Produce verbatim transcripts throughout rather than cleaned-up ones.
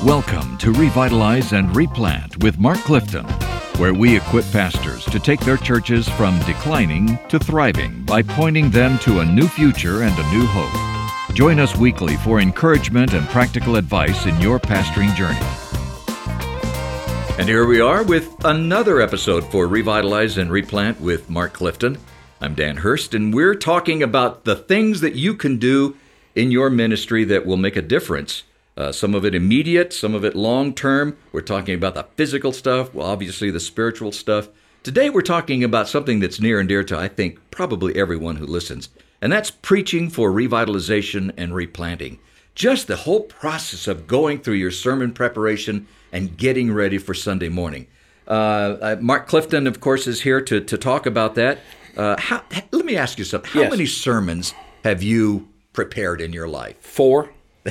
Welcome to Revitalize and Replant with Mark Clifton, where we equip pastors to take their churches from declining to thriving by pointing them to a new future and a new hope. Join us weekly for encouragement and practical advice in your pastoring journey. And here we are with another episode for Revitalize and Replant with Mark Clifton. I'm Dan Hurst, and we're talking about the things that you can do in your ministry that will make a difference. Uh, some of it immediate, some of it long-term. We're talking about the physical stuff, well, obviously the spiritual stuff. Today we're talking about something that's near and dear to, I think, probably everyone who listens, and that's preaching for revitalization and replanting. Just the whole process of going through your sermon preparation and getting ready for Sunday morning. Uh, uh, Mark Clifton, of course, is here to, to talk about that. Uh, how, let me ask you something. How yes. many sermons have you prepared in your life? Four.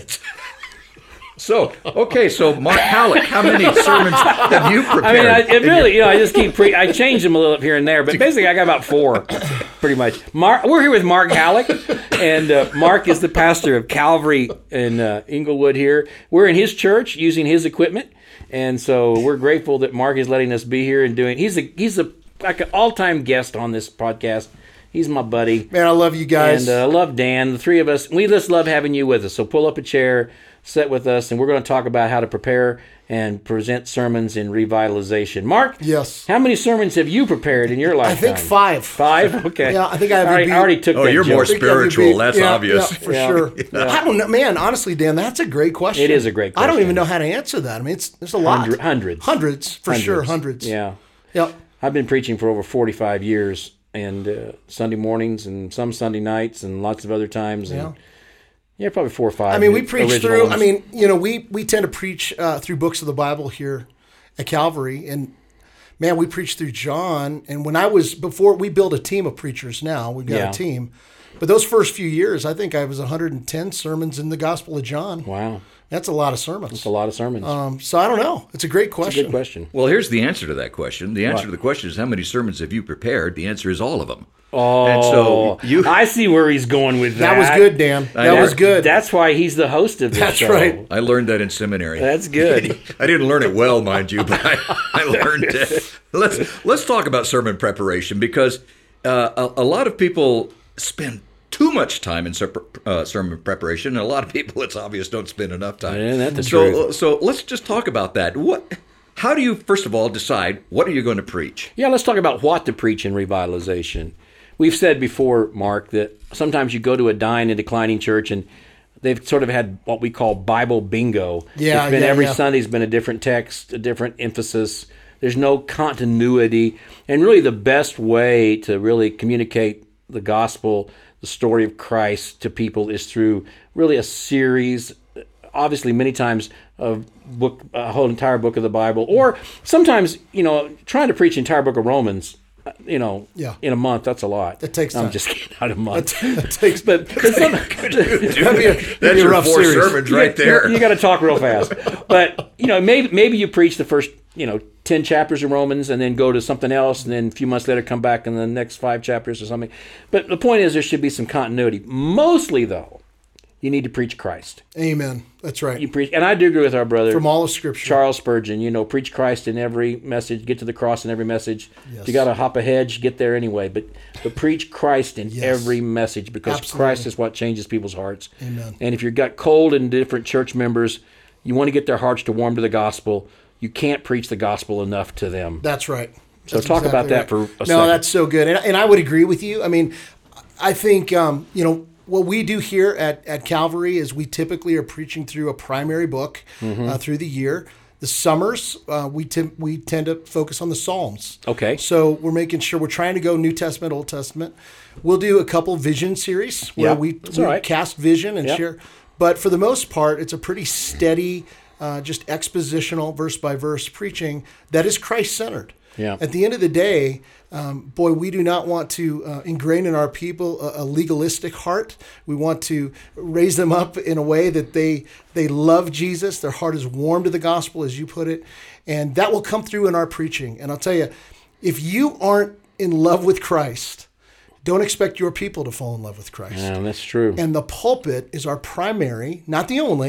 So, okay, so Mark Halleck, how many sermons have you prepared? I mean, I, it really, you know, I just keep, pre- I change them a little up here and there, but basically I got about four, pretty much. Mark, we're here with Mark Halleck, and uh, Mark is the pastor of Calvary in uh, Inglewood here. We're in his church using his equipment, and so we're grateful that Mark is letting us be here and doing, he's a, he's a, like an all-time guest on this podcast. He's my buddy. Man, I love you guys. And uh, I love Dan. The three of us, we just love having you with us. So pull up a chair, sit with us, and we're going to talk about how to prepare and present sermons in revitalization. Mark? Yes. How many sermons have you prepared in your lifetime? I think five. Five? Okay. Yeah, I think I have I already, a beat. I already took Oh, that you're joke. more I think I have a spiritual, beat. that's yeah, obvious. Yeah, for Yeah. sure. Yeah. I don't know, man, honestly, Dan, that's a great question. It is a great I don't question. even know how to answer that. I mean, it's there's a lot. Hundred- hundreds. Hundreds, for Hundreds. sure, hundreds. Yeah. Yep. I've been preaching for over forty-five years, and uh, Sunday mornings and some Sunday nights and lots of other times. And, Yeah. yeah, probably four or five. I mean, we preach original through, ones. I mean, you know, we, we tend to preach uh, through books of the Bible here at Calvary. And, man, we preach through John. And when I was, before we build a team of preachers now, we've got Yeah. a team. But those first few years, I think I was one hundred ten sermons in the Gospel of John. Wow. That's a lot of sermons. It's a lot of sermons. Um, so I don't know. It's a great It's a question. good question. Well, here's the answer to that question. The answer What? to the question is how many sermons have you prepared? The answer is all of them. Oh, And so you- I see where he's going with that. That was good, Dan. I That know. was good. That's why he's the host of this That's show. right. I learned that in seminary. That's good. I didn't learn it well, mind you, but I, I learned it. Let's let's talk about sermon preparation because uh, a, a lot of people spend too much time in ser- uh, sermon preparation, and a lot of people, it's obvious, don't spend enough time. Yeah, that's the so, truth. So let's just talk about that. What? How do you, first of all, decide what are you going to preach? Yeah, let's talk about what to preach in revitalization. We've said before, Mark, that sometimes you go to a dying and declining church and they've sort of had what we call Bible bingo. Yeah, it's been yeah, every yeah. Sunday's been a different text, a different emphasis. There's no continuity. And really the best way to really communicate the gospel, the story of Christ to people is through really a series, obviously many times of book, a whole entire book of the Bible, or sometimes, you know, trying to preach the entire book of Romans, uh, you know, Yeah. in a month, that's a lot. It takes I'm time. just kidding, not a month. It takes, But, but some, that'd be a, that'd That's be a your rough four series. sermons right there. you got to talk real fast. But, you know, maybe maybe you preach the first, you know, ten chapters of Romans and then go to something else and then a few months later come back in the next five chapters or something. But the point is there should be some continuity. Mostly, though, you need to preach Christ. Amen. That's right. You preach, and I do agree with our brother From all of Scripture. Charles Spurgeon. You know, preach Christ in every message, get to the cross in every message. Yes. If you got to hop a hedge, get there anyway. But but preach Christ in Yes. every message because Absolutely. Christ is what changes people's hearts. Amen. And if you've got cold and different church members, you want to get their hearts to warm to the gospel. You can't preach the gospel enough to them. That's right. So That's talk about that right. for a No, second. that's so good. And, and I would agree with you. I mean, I think, um, you know, what we do here at, at Calvary is we typically are preaching through a primary book Mm-hmm. uh, through the year. The summers, uh, we, t- we tend to focus on the Psalms. Okay. So we're making sure we're trying to go New Testament, Old Testament. We'll do a couple vision series where Yep, we, that's we all right. cast vision and Yep. share. But for the most part, it's a pretty steady, uh, just expositional, verse by verse preaching that is Christ-centered. Yeah. At the end of the day, um, boy, we do not want to uh, ingrain in our people a, a legalistic heart. We want to raise them up in a way that they they love Jesus. Their heart is warm to the gospel, as you put it, and that will come through in our preaching. And I'll tell you, if you aren't in love with Christ, don't expect your people to fall in love with Christ. Yeah, that's true. And the pulpit is our primary, not the only,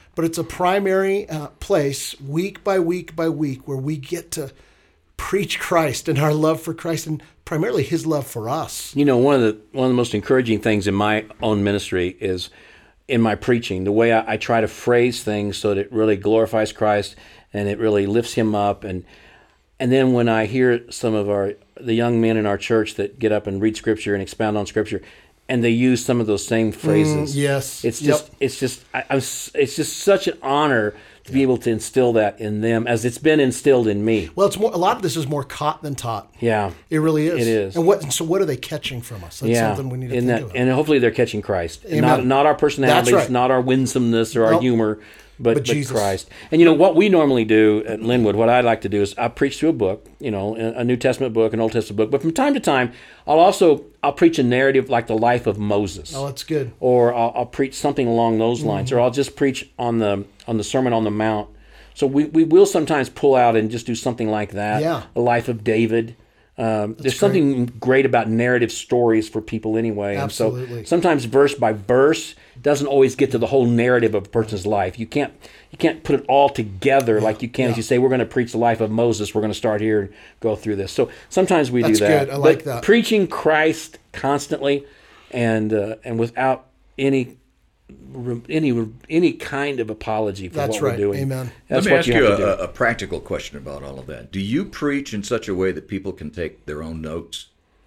but it's a primary uh, place week by week by week where we get to preach Christ and our love for Christ and primarily his love for us. You know, one of the one of the most encouraging things in my own ministry is in my preaching, the way I, I try to phrase things so that it really glorifies Christ and it really lifts him up. And and then when I hear some of our the young men in our church that get up and read Scripture and expound on Scripture, and they use some of those same phrases. Mm, yes, it's just yep. it's just I, I'm, it's just such an honor to be able to instill that in them as it's been instilled in me. Well, it's more. A lot of this is more caught than taught. Yeah, it really is. It is. And what? So what are they catching from us? That's yeah. something we need to in think that, about. And hopefully they're catching Christ, Amen. not not our personalities, That's right. not our winsomeness or our Nope. humor, but, But but, Jesus. Christ. And you know what we normally do at Linwood, what I like to do is I preach through a book, you know, a New Testament book, an Old Testament book, but from time to time I'll also I'll preach a narrative like the life of Moses. Oh, that's good. Or I'll, I'll preach something along those lines, Mm-hmm. or I'll just preach on the on the Sermon on the Mount. So we, we will sometimes pull out and just do something like that. Yeah. The life of David. Um, there's something great about narrative stories for people anyway. Absolutely. And so sometimes verse by verse doesn't always get to the whole narrative of a person's life. You can't you can't put it all together like you can Yeah. if you say we're going to preach the life of Moses. We're going to start here and go through this. So sometimes we That's do that. good. I like but that. Preaching Christ constantly and uh, and without any any any kind of apology for That's what right. we're doing. Amen. That's Let me what ask you you, have to do. a, a practical question about all of that. Do you preach in such a way that people can take their own notes?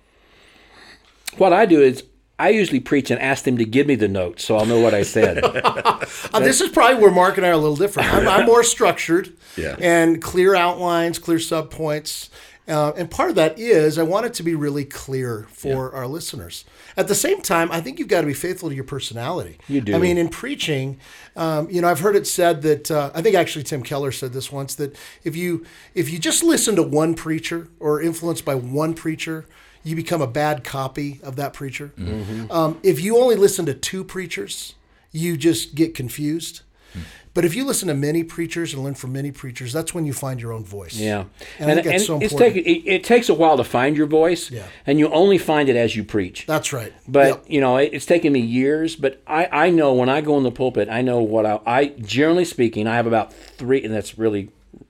What I do is I usually preach and ask them to give me the notes so I'll know what I said. Uh, this is probably where Mark and I are a little different. I'm, I'm more structured Yeah. and clear outlines, clear subpoints. Uh, and part of that is I want it to be really clear for our listeners. At the same time, I think you've got to be faithful to your personality. You do. I mean, in preaching, um, you know, I've heard it said that uh, I think actually Tim Keller said this once, that if you if you just listen to one preacher or influenced by one preacher, you become a bad copy of that preacher. Mm-hmm. Um, if you only listen to two preachers, you just get confused. But if you listen to many preachers and learn from many preachers, that's when you find your own voice. Yeah, And I think that's so it's important. take, it, it takes a while to find your voice, Yeah. and you only find it as you preach. That's right. But Yep. you know, it, it's taken me years. But I, I know when I go in the pulpit, I know what I, I generally speaking, I have about three, and that's really,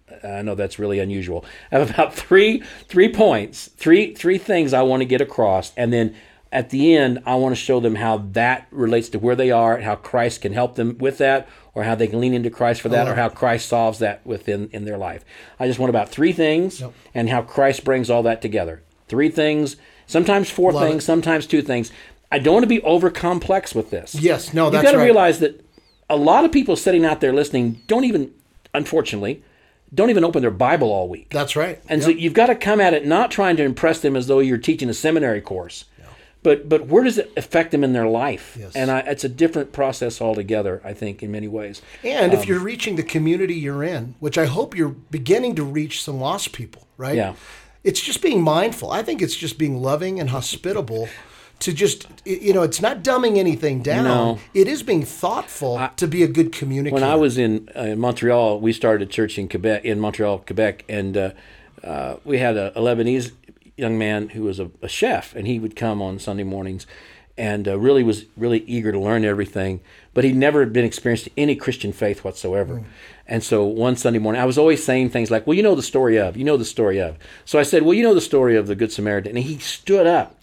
I know that's really unusual. I have about three three points, three three things I want to get across, and then at the end, I want to show them how that relates to where they are, how Christ can help them with that, or how they can lean into Christ for that, or how Christ solves that within in their life. I just want about three things, Yep. and how Christ brings all that together. Three things, sometimes four Love things, it. sometimes two things. I don't want to be over complex with this. Yes, no, You've that's got to right. realize that a lot of people sitting out there listening don't even, unfortunately, don't even open their Bible all week. That's right. And Yep. so you've got to come at it not trying to impress them as though you're teaching a seminary course, but but where does it affect them in their life? Yes. And I, it's a different process altogether, I think, in many ways. And Um, if you're reaching the community you're in, which I hope you're beginning to reach some lost people, right? Yeah. It's just being mindful. I think it's just being loving and hospitable to just, you know, it's not dumbing anything down. No. It is being thoughtful to be a good communicator. When I was in, uh, in Montreal, we started a church in Quebec, in Montreal, Quebec, and uh, uh, we had a, a Lebanese young man who was a, a chef, and he would come on Sunday mornings, and uh, really was really eager to learn everything, but he'd never been experienced any Christian faith whatsoever. Mm. And so one Sunday morning, I was always saying things like, "Well, you know the story of, you know the story of." So I said, "Well, you know the story of the Good Samaritan," and he stood up.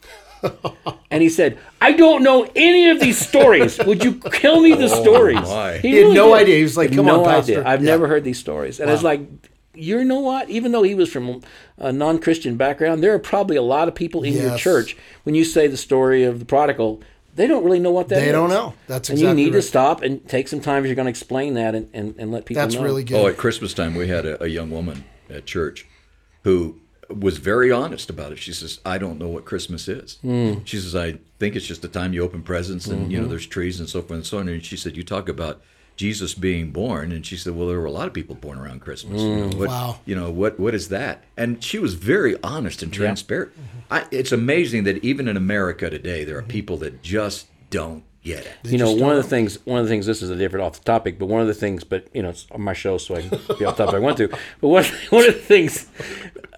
And he said, "I don't know any of these stories. Would you tell me the stories?" my. He had no idea. He was like, Had "Come no on, Pastor." idea. I've Yeah. never heard these stories. And it's like, you know what? Even though he was from a non-Christian background, there are probably a lot of people in your Yes. church, when you say the story of the prodigal, they don't really know what that is. They don't know. That's and exactly you need right. to stop and take some time if you're going to explain that and, and, and let people That's know. really good. Oh, at Christmas time, we had a, a young woman at church who was very honest about it. She says, "I don't know what Christmas is." Mm. She says, "I think it's just the time you open presents and, Mm-hmm. you know, there's trees and so forth and so on." And she said, "You talk about Jesus being born." And she said, "Well, there were a lot of people born around Christmas. You know, what, Wow. You know, what, what is that?" And she was very honest and transparent. I, it's amazing that even in America today, there are people that just don't get it. You know, just one of don't the things, one of the things, this is a different off the topic, but one of the things, but you know, it's on my show, so I can be off topic if I want to. But one, one of the things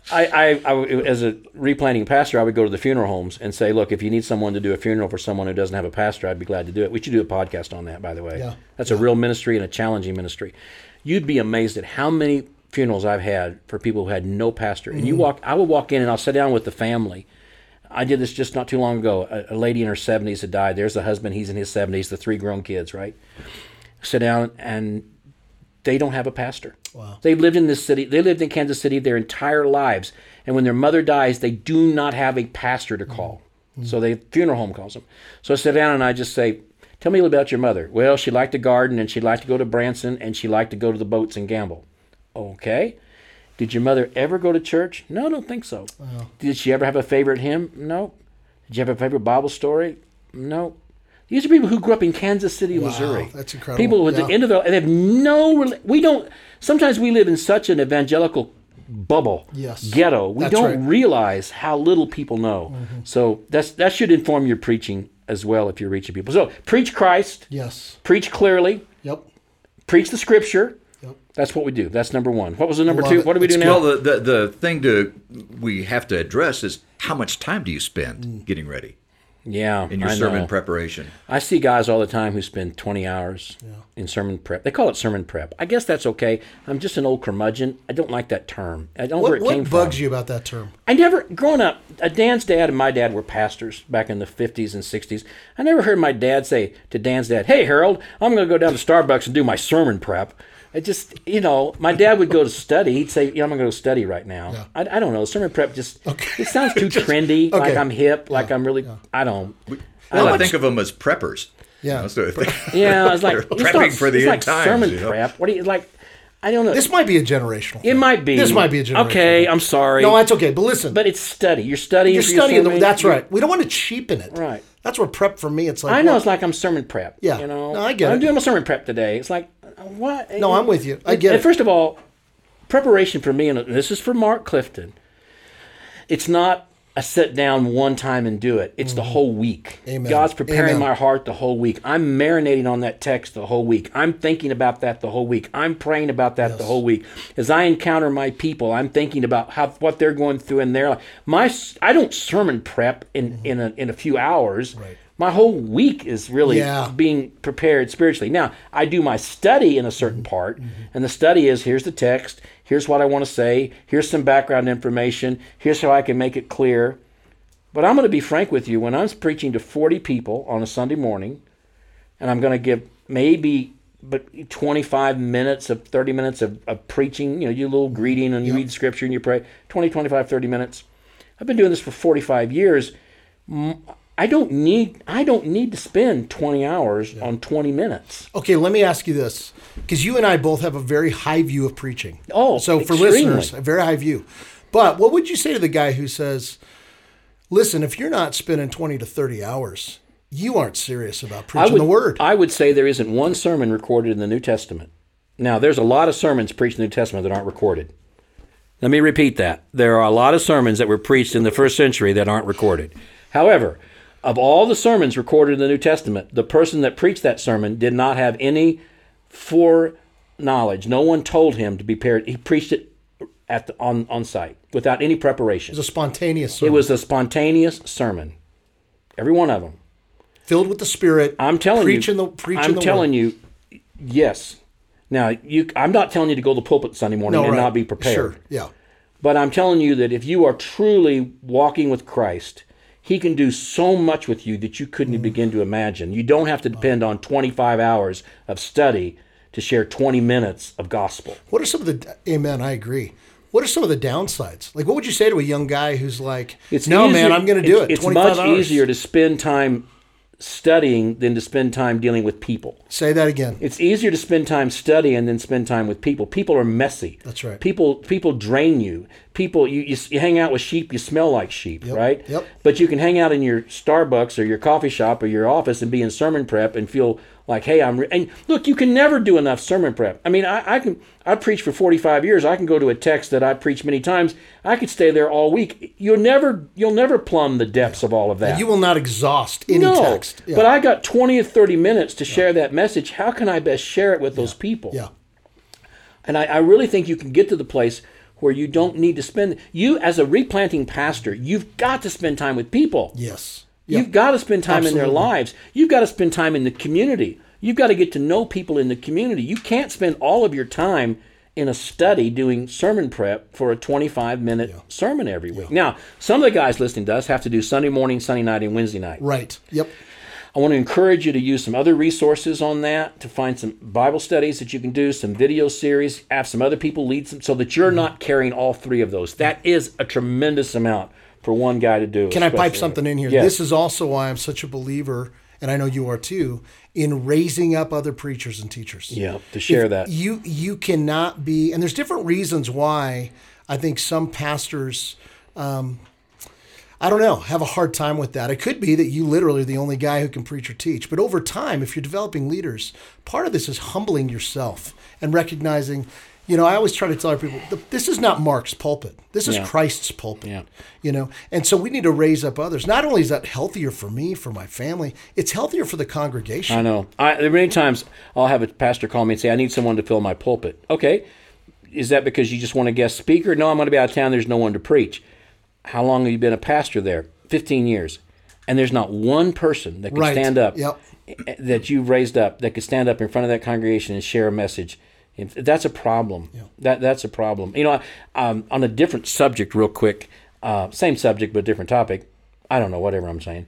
I, I, I, as a replanting pastor, I would go to the funeral homes and say, look, if you need someone to do a funeral for someone who doesn't have a pastor, I'd be glad to do it. We should do a podcast on that, by the way. Yeah. That's yeah. a real ministry and a challenging ministry. You'd be amazed at how many funerals I've had for people who had no pastor. And mm-hmm. you walk, I would walk in and I'll sit down with the family. I did this just not too long ago. A, a lady in her seventies had died. There's the husband. He's in his seventies, the three grown kids, right? Sit down, and they don't have a pastor. Wow. They lived in this city. They lived in Kansas City their entire lives. And when their mother dies, they do not have a pastor to call. Mm-hmm. So the funeral home calls them. So I sit down and I just say, tell me a little about your mother. Well, she liked to garden, and she liked to go to Branson, and she liked to go to the boats and gamble. Okay. Did your mother ever go to church? No, I don't think so. Wow. Did she ever have a favorite hymn? No. Did you have a favorite Bible story? No. These are people who grew up in Kansas City, wow, Missouri. That's incredible. People at yeah. the end of their, they have no, we don't, sometimes we live in such an evangelical bubble, yes. ghetto. We that's don't right. realize how little people know. Mm-hmm. So that's that should inform your preaching as well if you're reaching people. So preach Christ. Yes. Preach clearly. Yep. Preach the Scripture. Yep. That's what we do. That's number one. What was the number Love two? it. What do we It's do now? Well, the, the the thing to we have to address is how much time do you spend mm. getting ready Yeah, in your I sermon know. preparation? I see guys all the time who spend twenty hours yeah. in sermon prep. They call it sermon prep. I guess that's okay. I'm just an old curmudgeon. I don't like that term. I don't know What, where it what came bugs from. you about that term? I never, growing up, uh, Dan's dad and my dad were pastors back in the fifties and sixties. I never heard my dad say to Dan's dad, hey, Harold, I'm going to go down to Starbucks and do my sermon prep. It just, you know, my dad would go to study. He'd say, yeah, I'm going to go study right now. Yeah. I, I don't know. Sermon prep just, okay. it sounds too just, trendy, okay. like I'm hip, like yeah. I'm really, yeah. I don't. Well, I, I think of them as preppers. Yeah. You know, so yeah, I was like, prepping not, for the it's end like times, sermon you know? prep. What do you, like, I don't know. This might be a generational thing. It might be. This might be a generational Okay, thing. I'm sorry. No, that's okay. But listen. But it's study. You're studying. You're for studying. your The, that's You're, right. We don't want to cheapen it. Right. That's where prep for me, it's like. I know what? it's like I'm sermon prep. Yeah. You know. No, I get I'm it. doing my sermon prep today. It's like, what? No, I'm with you. I get and it. First of all, preparation for me, and this is for Mark Clifton, it's not a sit down one time and do it. It's mm. the whole week. Amen. God's preparing Amen. my heart the whole week. I'm marinating on that text the whole week. I'm thinking about that the whole week. I'm praying about that yes. the whole week. As I encounter my people, I'm thinking about how what they're going through in their life. My I don't sermon prep in mm-hmm. in a in a few hours. Right. My whole week is really yeah. being prepared spiritually. Now, I do my study in a certain part, mm-hmm. and the study is, here's the text, here's what I want to say, here's some background information, here's how I can make it clear. But I'm going to be frank with you, when I'm preaching to forty people on a Sunday morning, and I'm going to give maybe but twenty-five minutes of thirty minutes of, of preaching, you know, you do a little greeting and you yep. read scripture and you pray, twenty, twenty-five, thirty minutes. I've been doing this for forty-five years. I don't need I don't need to spend twenty hours yeah. on twenty minutes. Okay, let me ask you this, because you and I both have a very high view of preaching. Oh, so for extremely. listeners, a very high view. But what would you say to the guy who says, listen, if you're not spending twenty to thirty hours, you aren't serious about preaching would, the word? I would say there isn't one sermon recorded in the New Testament. Now, there's a lot of sermons preached in the New Testament that aren't recorded. Let me repeat that. There are a lot of sermons that were preached in the first century that aren't recorded. However, of all the sermons recorded in the New Testament, the person that preached that sermon did not have any foreknowledge. No one told him to be prepared. He preached it at the, on, on site without any preparation. It was a spontaneous sermon. It was a spontaneous sermon. Every one of them. Filled with the Spirit. I'm telling preaching you. The, preaching I'm the telling word. you, yes. Now, you, I'm not telling you to go to the pulpit Sunday morning no, and right. not be prepared. Sure, yeah. But I'm telling you that if you are truly walking with Christ, He can do so much with you that you couldn't mm. begin to imagine. You don't have to depend on twenty-five hours of study to share twenty minutes of gospel. What are some of the, amen, I agree. What are some of the downsides? Like, what would you say to a young guy who's like, it's no, easier, man, I'm going to do it's, it, It's much hours. easier to spend time studying than to spend time dealing with people. Say that again. It's easier to spend time studying than spend time with people. People are messy. That's right. People people drain you. People you, you, you hang out with sheep, you smell like sheep, yep. right? Yep. But you can hang out in your Starbucks or your coffee shop or your office and be in sermon prep and feel like, hey, I'm re-. And look, you can never do enough sermon prep. I mean, I, I can I preached for forty-five years. I can go to a text that I preached many times. I could stay there all week. You'll never you'll never plumb the depths yeah. of all of that. And you will not exhaust any no, text. Yeah. But I got twenty or thirty minutes to share that message. How can I best share it with those yeah. people? Yeah. And I, I really think you can get to the place where you don't need to spend, you as a replanting pastor, you've got to spend time with people. Yes. You've Yep. got to spend time in their Absolutely. lives. You've got to spend time in the community. You've got to get to know people in the community. You can't spend all of your time in a study doing sermon prep for a twenty-five minute sermon every week. Now, some of the guys listening to us have to do Sunday morning, Sunday night, and Wednesday night. Right. Yep. I want to encourage you to use some other resources on that, to find some Bible studies that you can do, some video series, have some other people lead some, so that you're not carrying all three of those. That is a tremendous amount for one guy to do. Can I pipe especially. something in here? Yes. This is also why I'm such a believer, and I know you are too, in raising up other preachers and teachers. Yeah, to share If that. You you cannot be, and there's different reasons why I think some pastors, um, I don't know, have a hard time with that. It could be that you literally are the only guy who can preach or teach. But over time, if you're developing leaders, part of this is humbling yourself and recognizing, you know, I always try to tell our people, this is not Mark's pulpit. This is Yeah. Christ's pulpit. Yeah. You know, and so we need to raise up others. Not only is that healthier for me, for my family, it's healthier for the congregation. I know. I, there are many times I'll have a pastor call me and say, I need someone to fill my pulpit. Okay. Is that because you just want a guest speaker? No, I'm going to be out of town. There's no one to preach. How long have you been a pastor there? fifteen years. And there's not one person that can Right. stand up Yep. that you've raised up that could stand up in front of that congregation and share a message. If that's a problem. That That's a problem. You know, um, on a different subject real quick, uh, same subject but different topic. I don't know, whatever I'm saying.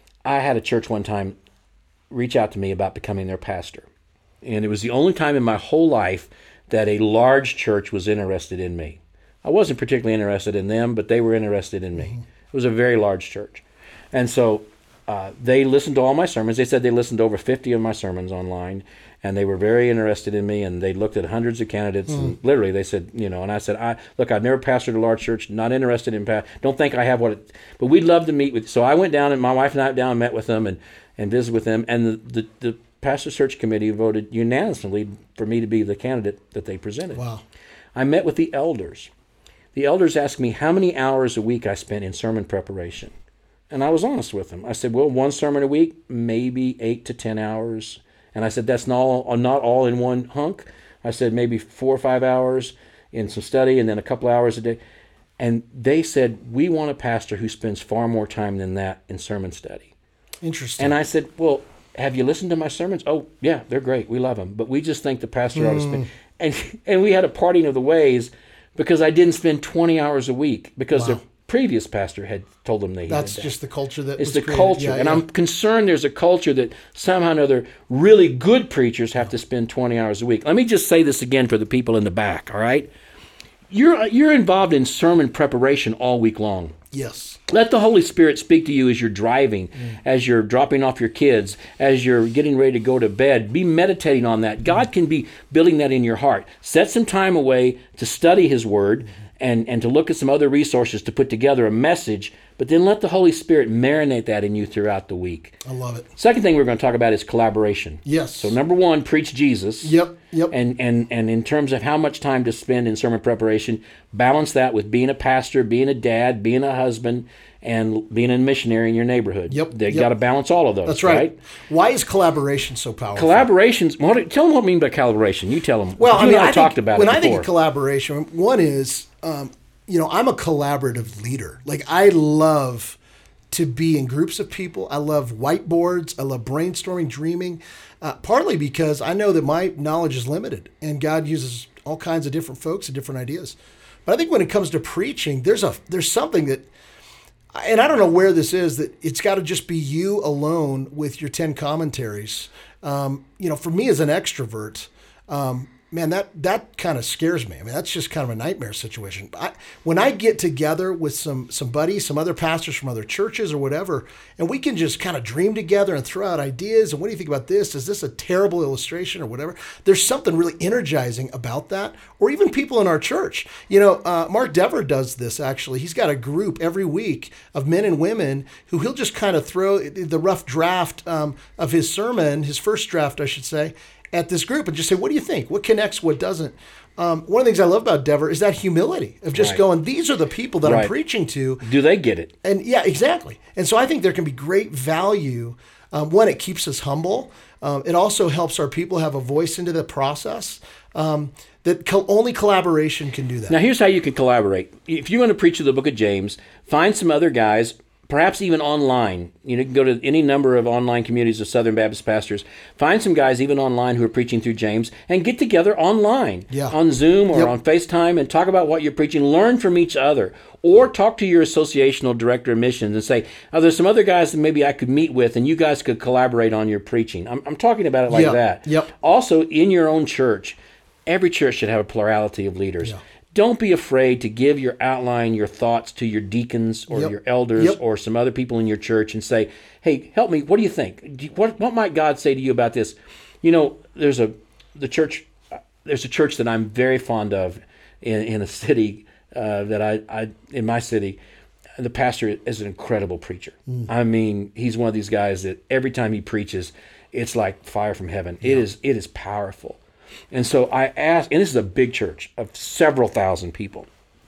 I had a church one time reach out to me about becoming their pastor. And it was the only time in my whole life that a large church was interested in me. I wasn't particularly interested in them, but they were interested in me. It was a very large church. And so uh, they listened to all my sermons. They said they listened to over fifty of my sermons online, and they were very interested in me, and they looked at hundreds of candidates, and literally they said, you know, and I said, I look, I've never pastored a large church, not interested in, pa- don't think I have what it, but we'd love to meet with, so I went down, and my wife and I went down and met with them, and, and visited with them, and the, the, the pastor search committee voted unanimously for me to be the candidate that they presented. Wow. I met with the elders. The elders asked me how many hours a week I spent in sermon preparation. And I was honest with them. I said, well, one sermon a week, maybe eight to ten hours. And I said, that's not all, not all in one hunk. I said, maybe four or five hours in some study and then a couple hours a day. And they said, we want a pastor who spends far more time than that in sermon study. Interesting. And I said, well, have you listened to my sermons? Oh, yeah, they're great. We love them. But we just think the pastor ought to spend. And, and we had a parting of the ways because I didn't spend twenty hours a week because Wow. the previous pastor had told them they That's did that. just the culture that It's was the created. culture. Yeah, and yeah. I'm concerned there's a culture that somehow or another really good preachers have to spend twenty hours a week. Let me just say this again for the people in the back, all right? You're, you're involved in sermon preparation all week long. Yes. Let the Holy Spirit speak to you as you're driving, as you're dropping off your kids, as you're getting ready to go to bed. Be meditating on that. God can be building that in your heart. Set some time away to study His Word and, and to look at some other resources to put together a message, but then let the Holy Spirit marinate that in you throughout the week. I love it. Second thing we're going to talk about is collaboration. Yes. So number one, preach Jesus. Yep. Yep. And, and, and in terms of how much time to spend in sermon preparation, balance that with being a pastor, being a dad, being a husband, and being a missionary in your neighborhood. Yep, They yep. got to balance all of those. That's right. Why is collaboration so powerful? Collaborations. What, tell them what I mean by collaboration. You tell them. Well, you I mean, and I, I talked think, about when it I before. think of collaboration, one is, um, you know, I'm a collaborative leader. Like, I love to be in groups of people. I love whiteboards. I love brainstorming, dreaming, uh, partly because I know that my knowledge is limited and God uses all kinds of different folks and different ideas. But I think when it comes to preaching, there's a there's something that, and I don't know where this is, that it's got to just be you alone with your ten commentaries. Um, you know, for me as an extrovert, um, man, that that kind of scares me. I mean, that's just kind of a nightmare situation. I, when I get together with some some buddies, some other pastors from other churches or whatever, and we can just kind of dream together and throw out ideas. And what do you think about this? Is this a terrible illustration or whatever? There's something really energizing about that. Or even people in our church. You know, uh, Mark Dever does this, actually. He's got a group every week of men and women who he'll just kind of throw the rough draft um, of his sermon, his first draft, I should say, at this group and just say, what do you think? What connects, what doesn't? Um, one of the things I love about Dever is that humility of just Right. going, these are the people that Right. I'm preaching to. Do they get it? And yeah, exactly. And so I think there can be great value Um, one, it keeps us humble. Um, it also helps our people have a voice into the process. Um, that co- only collaboration can do that. Now, here's how you can collaborate. If you want to preach through the book of James, find some other guys, perhaps even online. You know, you can go to any number of online communities of Southern Baptist pastors. Find some guys even online who are preaching through James and get together online, yeah. on Zoom or yep. on FaceTime, and talk about what you're preaching. Learn from each other. Or talk to your associational director of missions and say, oh, there's some other guys that maybe I could meet with and you guys could collaborate on your preaching. I'm, I'm talking about it like yep. that. Yep. Also, in your own church, every church should have a plurality of leaders. Yeah. Don't be afraid to give your outline, your thoughts to your deacons or yep. your elders yep. or some other people in your church and say, hey, help me. What do you think? Do you, what, what might God say to you about this? You know, there's a the church. There's a church that I'm very fond of in, in a city uh, that I, I in my city. The pastor is an incredible preacher. Mm. I mean, he's one of these guys that every time he preaches, it's like fire from heaven. Yeah. It is it is powerful. And so I asked, and this is a big church of several thousand people.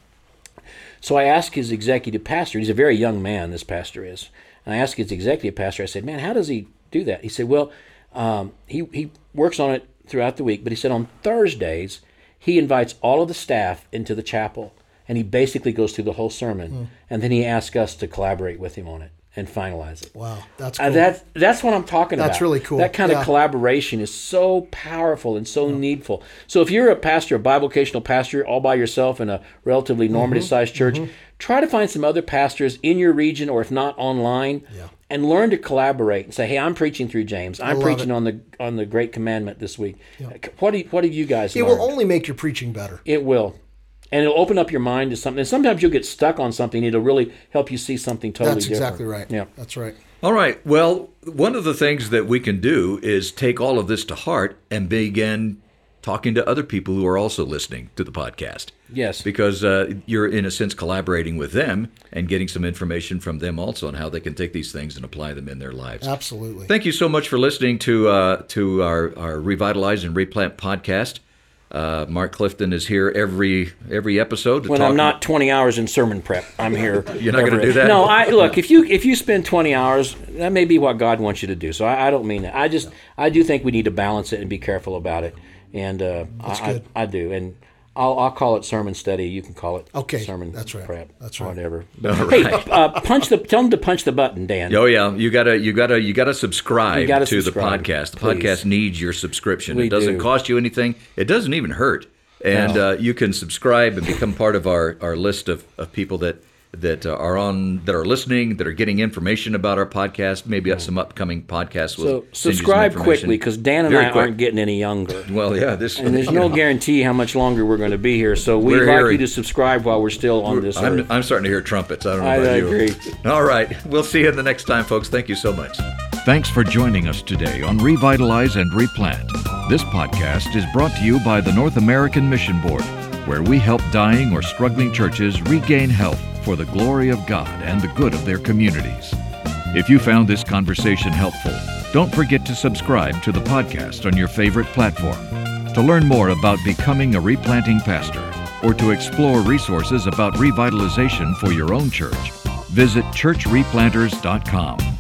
So I asked his executive pastor, he's a very young man, this pastor is, and I asked his executive pastor, I said, man, how does he do that? He said, well, um, he, he works on it throughout the week, but he said on Thursdays, he invites all of the staff into the chapel, and he basically goes through the whole sermon, mm. and then he asks us to collaborate with him on it and finalize it. Wow, that's cool. Uh, that, that's what I'm talking that's about. That's really cool. That kind yeah. of collaboration is so powerful and so yeah. needful. So if you're a pastor, a bivocational pastor, all by yourself in a relatively normative-sized mm-hmm. church, mm-hmm. try to find some other pastors in your region, or if not, online, yeah. and learn to collaborate and say, hey, I'm preaching through James. I'm preaching it. on the on the Great Commandment this week. Yeah. What, do you, what have you guys It learned? will only make your preaching better. It will. And it'll open up your mind to something. And sometimes you'll get stuck on something. It'll really help you see something totally That's different. That's exactly right. Yeah. That's right. All right. Well, one of the things that we can do is take all of this to heart and begin talking to other people who are also listening to the podcast. Yes. Because uh, you're, in a sense, collaborating with them and getting some information from them also on how they can take these things and apply them in their lives. Absolutely. Thank you so much for listening to uh, to our, our Revitalize and Replant podcast. Uh, Mark Clifton is here every every episode. To when talk I'm not twenty hours in sermon prep, I'm here. You're not going to do that? No, I look, if you if you spend twenty hours, that may be what God wants you to do. So I, I don't mean that. I just, I do think we need to balance it and be careful about it. And uh, That's I, good. I, I do. And I'll, I'll call it sermon study. You can call it okay. sermon That's right. prep. That's right. Whatever. All Hey, right. uh, punch the, tell them to punch the button, Dan. Oh yeah, you gotta you gotta you gotta subscribe You gotta to subscribe, the podcast. The please. podcast needs your subscription. We it doesn't do. cost you anything. It doesn't even hurt. And No. uh, you can subscribe and become part of our, our list of, of people that that uh, are on that are listening, that are getting information about our podcast. Maybe some upcoming podcasts will So send you some subscribe information. quickly, because Dan and Very I quick. aren't getting any younger. Well, yeah, this And there's no guarantee how much longer we're going to be here. So we'd We're like hearing- you to subscribe while we're still on this I'm, earth. I'm starting to hear trumpets. I don't know I about you. agree. All right, we'll see you the next time, folks. Thank you so much. Thanks for joining us today on Revitalize and Replant. This podcast is brought to you by the North American Mission Board, where we help dying or struggling churches regain health for the glory of God and the good of their communities. If you found this conversation helpful, don't forget to subscribe to the podcast on your favorite platform. To learn more about becoming a replanting pastor or to explore resources about revitalization for your own church, visit church replanters dot com.